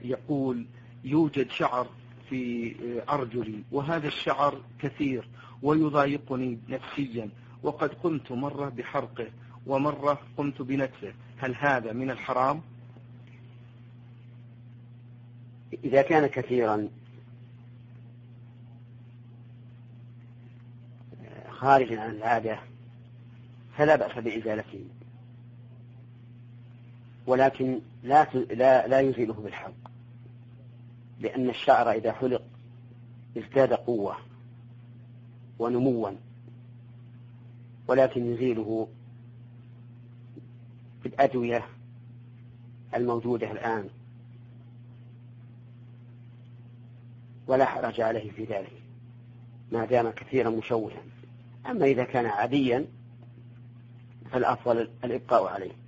يقول يوجد شعر في أرجلي وهذا الشعر كثير ويضايقني نفسيا، وقد قمت مرة بحرقه ومرة قمت بنتفه، هل هذا من الحرام؟ إذا كان كثيرا خارجا عن العادة فلا بأس بإزالته، ولكن لا يزيله بالحلق، لأن الشعر إذا حلق ازداد قوة ونموا، ولكن يزيله بالأدوية الموجودة الآن ولا حرج عليه في ذلك ما دام كثيرا مشوها. أما إذا كان عاديا فالأفضل الإبقاء عليه.